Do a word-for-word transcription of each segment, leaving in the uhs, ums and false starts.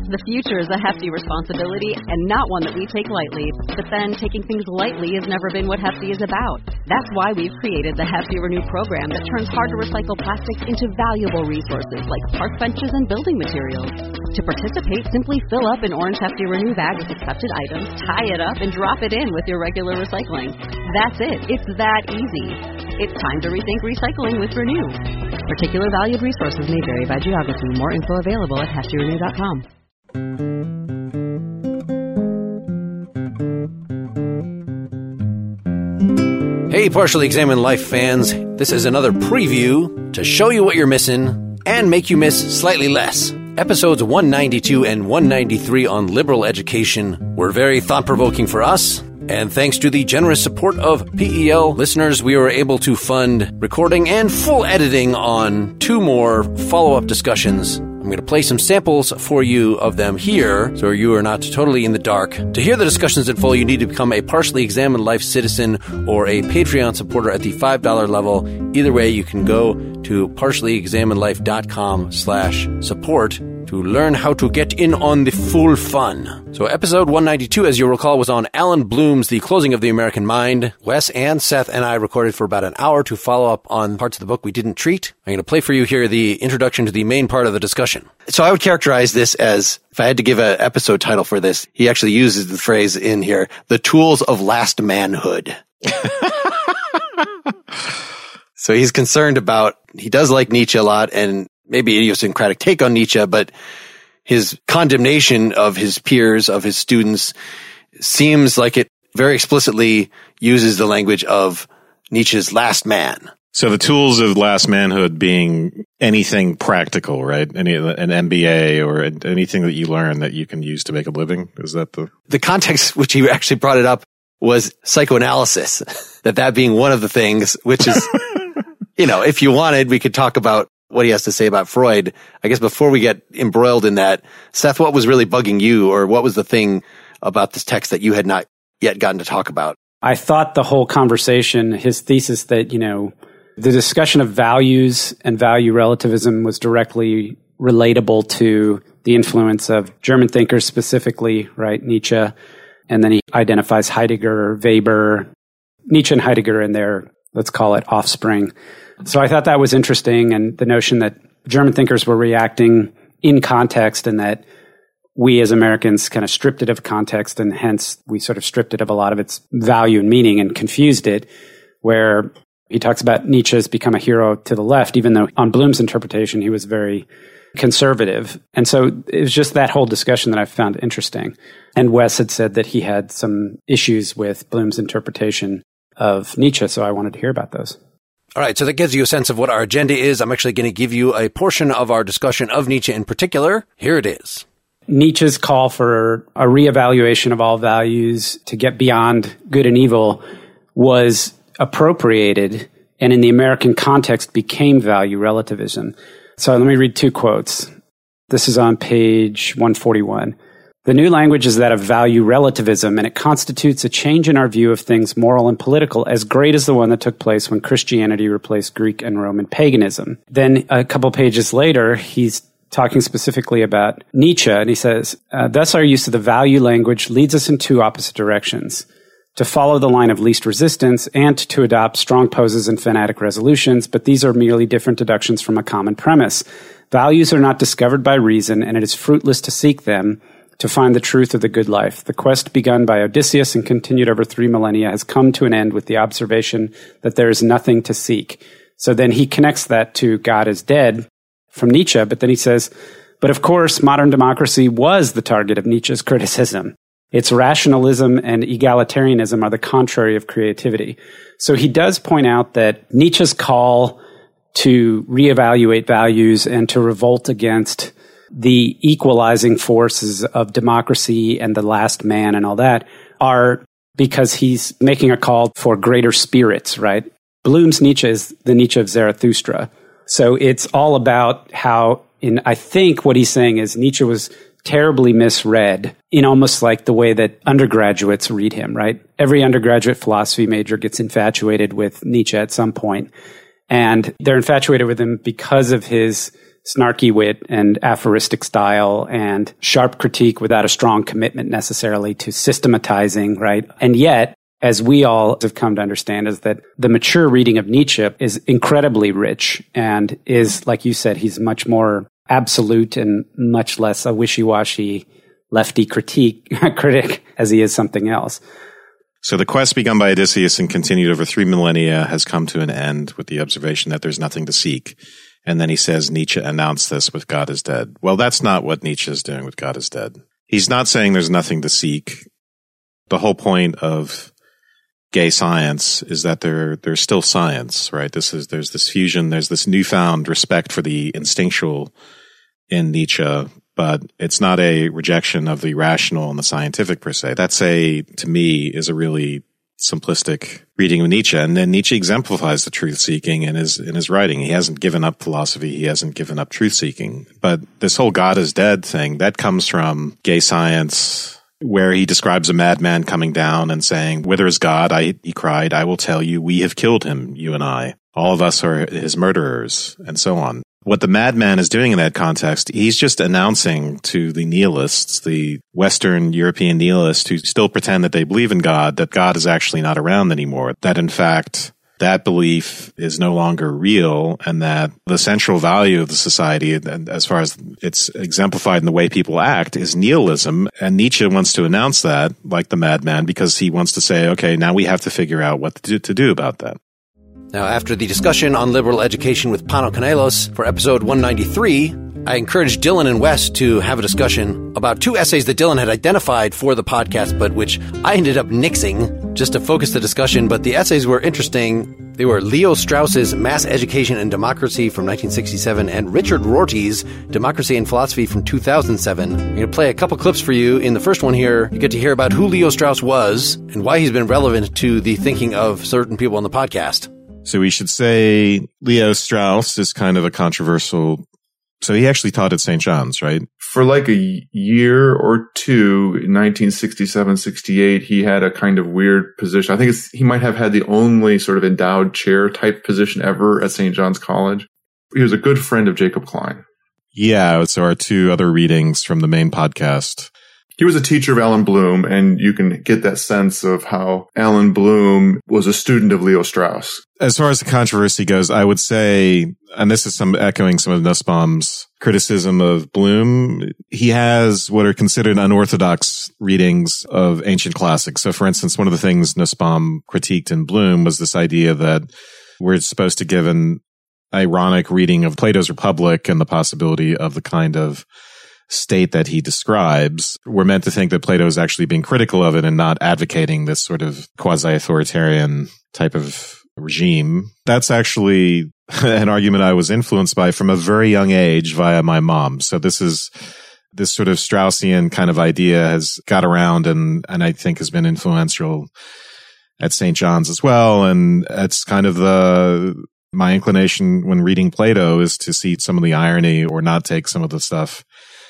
The future is a hefty responsibility and not one that we take lightly. But then, taking things lightly has never been what Hefty is about. That's why we've created the Hefty Renew program that turns hard-to-recycle plastics into valuable resources like park benches and building materials. To participate, simply fill up an orange Hefty Renew bag with accepted items, tie it up, and drop it in with your regular recycling. That's it. It's that easy. It's time to rethink recycling with Renew. Particular valued resources may vary by geography. More info available at hefty renew dot com. Hey, Partially Examined Life fans. This is another preview to show you what you're missing and make you miss slightly less. Episodes one ninety-two and one ninety-three on liberal education were very thought-provoking for us. And thanks to the generous support of P E L listeners, we were able to fund recording and full editing on two more follow-up discussions. I'm going to play some samples for you of them here, so you are not totally in the dark. To hear the discussions in full, you need to become a Partially Examined Life citizen or a Patreon supporter at the five dollars level. Either way, you can go to partially examined life dot com slash support to learn how to get in on the full fun. So episode one ninety-two, as you'll recall, was on Alan Bloom's The Closing of the American Mind. Wes and Seth and I recorded for about an hour to follow up on parts of the book we didn't treat. I'm going to play for you here the introduction to the main part of the discussion. So I would characterize this as, if I had to give an episode title for this, he actually uses the phrase in here, the tools of last manhood. So he's concerned about, he does like Nietzsche a lot, and maybe idiosyncratic take on Nietzsche, but his condemnation of his peers, of his students, seems like it very explicitly uses the language of Nietzsche's last man. So the tools of last manhood being anything practical, right? Any an M B A or anything that you learn that you can use to make a living? Is that the... The context which he actually brought it up was psychoanalysis, that that being one of the things, which is, you know, if you wanted, we could talk about what he has to say about Freud. I guess before we get embroiled in that, Seth, what was really bugging you, or what was the thing about this text that you had not yet gotten to talk about? I thought the whole conversation, his thesis that, you know, the discussion of values and value relativism was directly relatable to the influence of German thinkers specifically, right? Nietzsche. And then he identifies Heidegger, Weber, Nietzsche and Heidegger in their, let's call it, offspring. So I thought that was interesting, and the notion that German thinkers were reacting in context and that we as Americans kind of stripped it of context, and hence we sort of stripped it of a lot of its value and meaning and confused it, where he talks about Nietzsche has become a hero to the left, even though on Bloom's interpretation he was very conservative. And so it was just that whole discussion that I found interesting. And Wes had said that he had some issues with Bloom's interpretation of Nietzsche, so I wanted to hear about those. All right, so that gives you a sense of what our agenda is. I'm actually going to give you a portion of our discussion of Nietzsche in particular. Here it is. Nietzsche's call for a reevaluation of all values to get beyond good and evil was appropriated and in the American context became value relativism. So let me read two quotes. This is on page one forty-one. The new language is that of value relativism, and it constitutes a change in our view of things moral and political as great as the one that took place when Christianity replaced Greek and Roman paganism. Then a couple pages later, he's talking specifically about Nietzsche, and he says, uh, thus our use of the value language leads us in two opposite directions: to follow the line of least resistance and to adopt strong poses and fanatic resolutions, but these are merely different deductions from a common premise. Values are not discovered by reason, and it is fruitless to seek them to find the truth of the good life. The quest begun by Odysseus and continued over three millennia has come to an end with the observation that there is nothing to seek. So then he connects that to God is dead from Nietzsche, but then he says, but of course, modern democracy was the target of Nietzsche's criticism. Its rationalism and egalitarianism are the contrary of creativity. So he does point out that Nietzsche's call to reevaluate values and to revolt against the equalizing forces of democracy and the last man and all that are because he's making a call for greater spirits, right? Bloom's Nietzsche is the Nietzsche of Zarathustra. So it's all about how, in I think what he's saying is Nietzsche was terribly misread in almost like the way that undergraduates read him, right? Every undergraduate philosophy major gets infatuated with Nietzsche at some point, and they're infatuated with him because of his snarky wit and aphoristic style and sharp critique without a strong commitment necessarily to systematizing, right? And yet, as we all have come to understand, is that the mature reading of Nietzsche is incredibly rich and is, like you said, he's much more absolute and much less a wishy-washy lefty critique critic as he is something else. So the quest begun by Odysseus and continued over three millennia has come to an end with the observation that there's nothing to seek. And then he says Nietzsche announced this with God is Dead. Well, that's not what Nietzsche is doing with God is Dead. He's not saying there's nothing to seek. The whole point of gay science is that there there's still science, right? This is there's this fusion, there's this newfound respect for the instinctual in Nietzsche, but it's not a rejection of the rational and the scientific per se. That's a, to me, is a really simplistic reading of Nietzsche. And then Nietzsche exemplifies the truth seeking in his in his writing. He hasn't given up philosophy, he hasn't given up truth seeking. But this whole God is dead thing, that comes from gay science, where he describes a madman coming down and saying, "Whither is God?" I, he cried, "I will tell you, we have killed him, you and I. All of us are his murderers," and so on. What the madman is doing in that context, he's just announcing to the nihilists, the Western European nihilists who still pretend that they believe in God, that God is actually not around anymore. That in fact, that belief is no longer real, and that the central value of the society, as far as it's exemplified in the way people act, is nihilism. And Nietzsche wants to announce that, like the madman, because he wants to say, okay, now we have to figure out what to do, to do about that. Now, after the discussion on liberal education with Pano Canelos for episode one ninety-three, I encouraged Dylan and Wes to have a discussion about two essays that Dylan had identified for the podcast, but which I ended up nixing just to focus the discussion. But the essays were interesting. They were Leo Strauss's Mass Education and Democracy from nineteen sixty-seven and Richard Rorty's Democracy and Philosophy from two thousand seven. I'm going to play a couple clips for you. In the first one here, you get to hear about who Leo Strauss was and why he's been relevant to the thinking of certain people on the podcast. So we should say Leo Strauss is kind of a controversial. So he actually taught at Saint John's, right? For like a year or two in nineteen sixty-seven, sixty-eight, he had a kind of weird position. I think it's, he might have had the only sort of endowed chair type position ever at Saint John's College. He was a good friend of Jacob Klein. Yeah. So our two other readings from the main podcast. He was a teacher of Alan Bloom, and you can get that sense of how Alan Bloom was a student of Leo Strauss. As far as the controversy goes, I would say, and this is some echoing some of Nussbaum's criticism of Bloom, he has what are considered unorthodox readings of ancient classics. So, for instance, one of the things Nussbaum critiqued in Bloom was this idea that we're supposed to give an ironic reading of Plato's Republic and the possibility of the kind of state that he describes. We're meant to think that Plato is actually being critical of it and not advocating this sort of quasi-authoritarian type of regime. That's actually an argument I was influenced by from a very young age via my mom. So this is this sort of Straussian kind of idea has got around and, and I think has been influential at Saint John's as well. And it's kind of the, my inclination when reading Plato is to see some of the irony or not take some of the stuff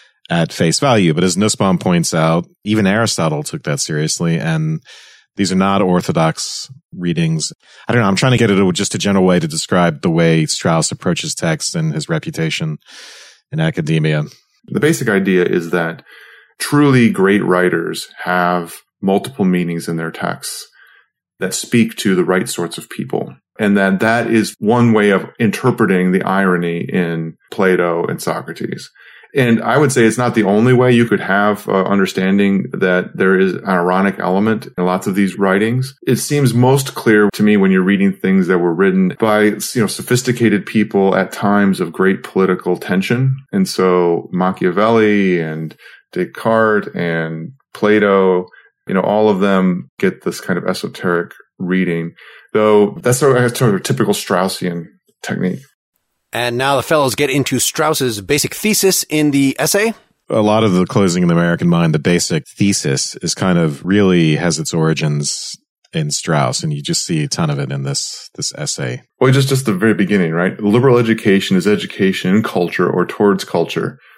at face value. But as Nussbaum points out, even Aristotle took that seriously, and these are not orthodox readings. I don't know. I'm trying to get it just a general way to describe the way Strauss approaches text and his reputation in academia. The basic idea is that truly great writers have multiple meanings in their texts that speak to the right sorts of people. And that that is one way of interpreting the irony in Plato and Socrates. And I would say it's not the only way you could have uh, understanding that there is an ironic element in lots of these writings. It seems most clear to me when you're reading things that were written by, you know, sophisticated people at times of great political tension. And so Machiavelli and Descartes and Plato, you know, all of them get this kind of esoteric reading, though that's sort of, sort of a typical Straussian technique. And now the fellows get into Strauss's basic thesis in the essay. A lot of the closing in the American mind, the basic thesis is kind of really has its origins in Strauss, and you just see a ton of it in this this essay. Well, just just the very beginning, right? Liberal education is education in culture or towards culture.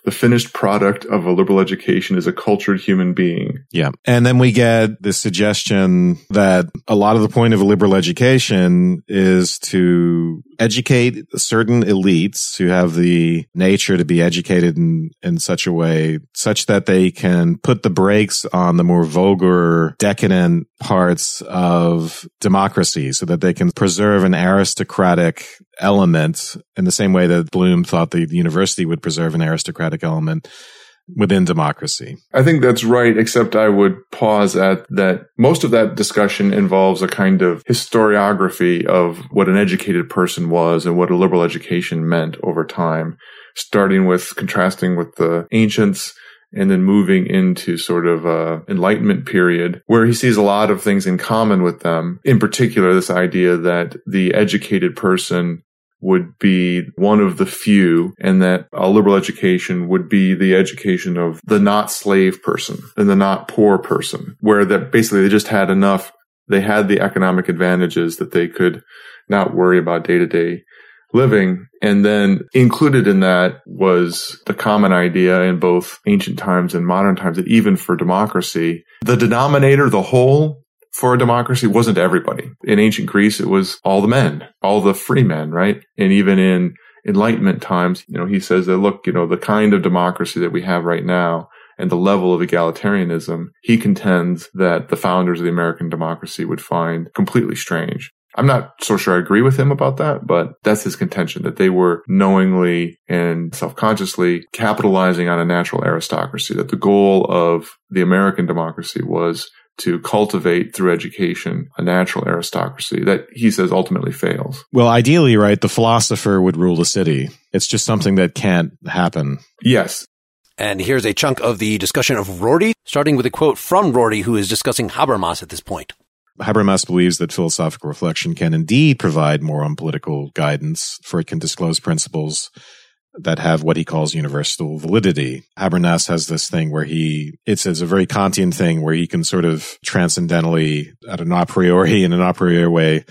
the finished product of a liberal education is a cultured human being. Yeah. And then we get the suggestion that a lot of the point of a liberal education is to educate certain elites who have the nature to be educated in, in such a way such that they can put the brakes on the more vulgar, decadent parts of democracy so that they can preserve an aristocratic element in the same way that Bloom thought the university would preserve an aristocratic element within democracy. I think that's right, except I would pause at that most of that discussion involves a kind of historiography of what an educated person was and what a liberal education meant over time, starting with contrasting with the ancients and then moving into sort of a Enlightenment period where he sees a lot of things in common with them. In particular, this idea that the educated person would be one of the few and that a liberal education would be the education of the not slave person and the not poor person, where that basically they just had enough, they had the economic advantages that they could not worry about day-to-day living. And then included in that was the common idea in both ancient times and modern times that even for democracy, the denominator, the whole for a democracy wasn't everybody. In ancient Greece, it was all the men, all the free men, right? And even in Enlightenment times, you know, he says that, look, you know, the kind of democracy that we have right now and the level of egalitarianism, he contends that the founders of the American democracy would find completely strange. I'm not so sure I agree with him about that, but that's his contention, that they were knowingly and self-consciously capitalizing on a natural aristocracy, that the goal of the American democracy was to cultivate through education a natural aristocracy that he says ultimately fails. Well, ideally, right, the philosopher would rule the city. It's just something that can't happen. Yes. And here's a chunk of the discussion of Rorty, starting with a quote from Rorty, who is discussing Habermas at this point. Habermas believes that philosophical reflection can indeed provide moral and political guidance, for it can disclose principles that have what he calls universal validity. Habermas has this thing where he, it's, it's a very Kantian thing where he can sort of transcendentally, at an a priori, in an a priori way,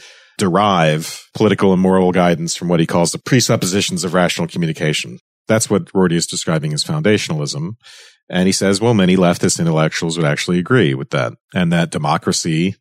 derive political and moral guidance from what he calls the presuppositions of rational communication. That's what Rorty is describing as foundationalism. And he says, well, many leftist intellectuals would actually agree with that. And that democracy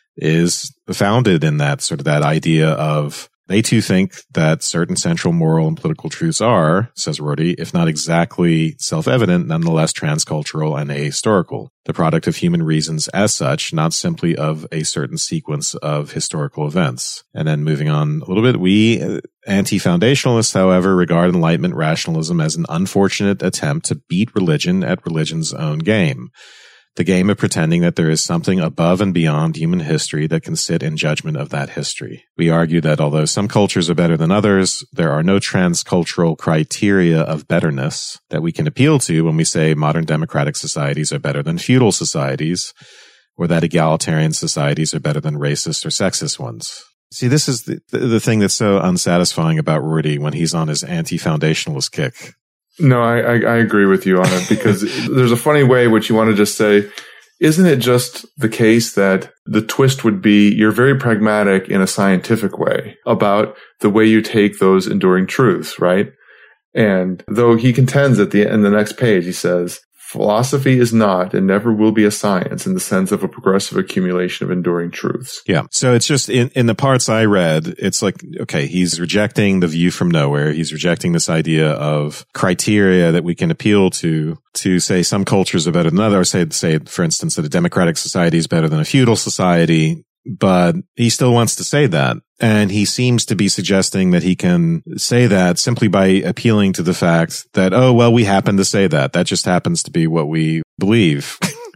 is founded in that sort of that idea of they too think that certain central moral and political truths are, says Rorty, if not exactly self-evident, nonetheless transcultural and ahistorical, the product of human reasons as such, not simply of a certain sequence of historical events. And then moving on a little bit, we anti-foundationalists, however, regard Enlightenment rationalism as an unfortunate attempt to beat religion at religion's own game. The game of pretending that there is something above and beyond human history that can sit in judgment of that history. We argue that although some cultures are better than others, there are no transcultural criteria of betterness that we can appeal to when we say modern democratic societies are better than feudal societies, or that egalitarian societies are better than racist or sexist ones. See, this is the, the thing that's so unsatisfying about Rorty when he's on his anti-foundationalist kick. No, I, I, I agree with you on it because there's a funny way which you want to just say, isn't it just the case that the twist would be you're very pragmatic in a scientific way about the way you take those enduring truths, right? And though he contends at the in the next page, he says, philosophy is not and never will be a science in the sense of a progressive accumulation of enduring truths. Yeah. So it's just in, in the parts I read, it's like, okay, he's rejecting the view from nowhere. He's rejecting this idea of criteria that we can appeal to, to say some cultures are better than others. Say, say, for instance, that a democratic society is better than a feudal society. But he still wants to say that. And he seems to be suggesting that he can say that simply by appealing to the fact that, oh, well, we happen to say that. That just happens to be what we believe.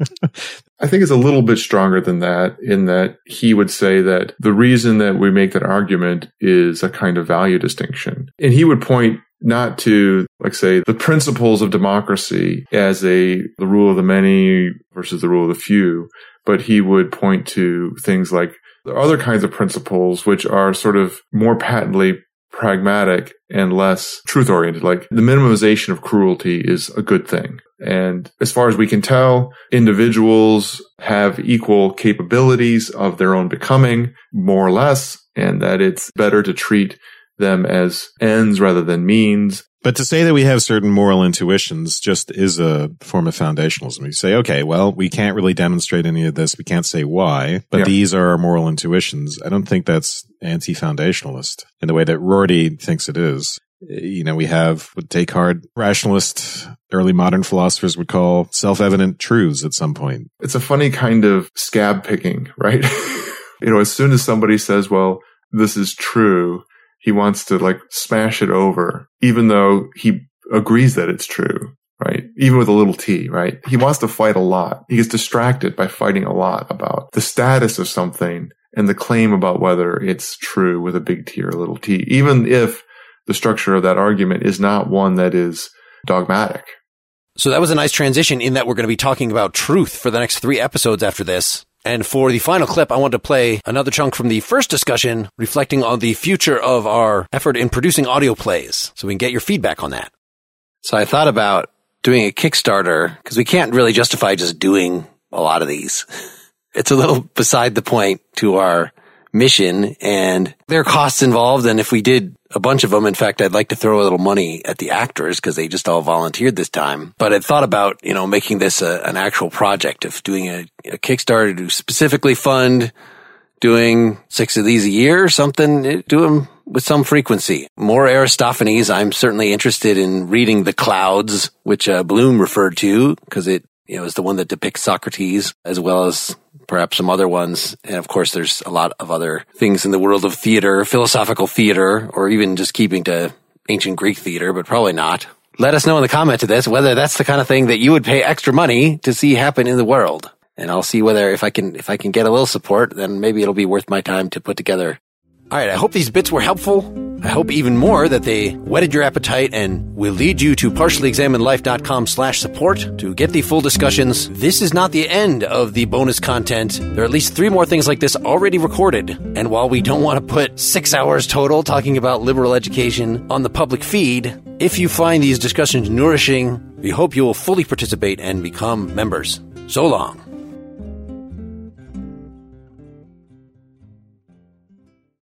I think it's a little bit stronger than that in that he would say that the reason that we make that argument is a kind of value distinction. And he would point not to, like, say, the principles of democracy as a the rule of the many versus the rule of the few, but he would point to things like the other kinds of principles which are sort of more patently pragmatic and less truth-oriented. Like the minimization of cruelty is a good thing. And as far as we can tell, individuals have equal capabilities of their own becoming, more or less, and that it's better to treat them as ends rather than means. But to say that we have certain moral intuitions just is a form of foundationalism. You say, okay, well, we can't really demonstrate any of this. We can't say why, but yeah. these are our moral intuitions. I don't think that's anti-foundationalist in the way that Rorty thinks it is. You know, we have what Descartes, rationalist, early modern philosophers would call self-evident truths at some point. It's a funny kind of scab picking, right? You know, as soon as somebody says, well, this is true, he wants to like smash it over, even though he agrees that it's true, right? Even with a little t, right? He wants to fight a lot. He gets distracted by fighting a lot about the status of something and the claim about whether it's true with a big T or a little t, even if the structure of that argument is not one that is dogmatic. So that was a nice transition in that we're going to be talking about truth for the next three episodes after this. And for the final clip, I want to play another chunk from the first discussion reflecting on the future of our effort in producing audio plays, so we can get your feedback on that. So I thought about doing a Kickstarter because we can't really justify just doing a lot of these. It's a little beside the point to our mission, and there are costs involved. And if we did a bunch of them, in fact, I'd like to throw a little money at the actors because they just all volunteered this time. But I'd thought about, you know, making this a, an actual project of doing a, a Kickstarter to specifically fund doing six of these a year or something, do them with some frequency. More Aristophanes. I'm certainly interested in reading The Clouds, which uh, Bloom referred to because it, you know, is the one that depicts Socrates, as well as perhaps some other ones. And of course, there's a lot of other things in the world of theater, philosophical theater, or even just keeping to ancient Greek theater, but probably not. Let us know in the comments of this whether that's the kind of thing that you would pay extra money to see happen in the world. And I'll see whether if I can, if I can get a little support, then maybe it'll be worth my time to put together. All right. I hope these bits were helpful. I hope even more that they whetted your appetite and will lead you to partiallyexaminedlife.com slash support to get the full discussions. This is not the end of the bonus content. There are at least three more things like this already recorded. And while we don't want to put six hours total talking about liberal education on the public feed, if you find these discussions nourishing, we hope you will fully participate and become members. So long.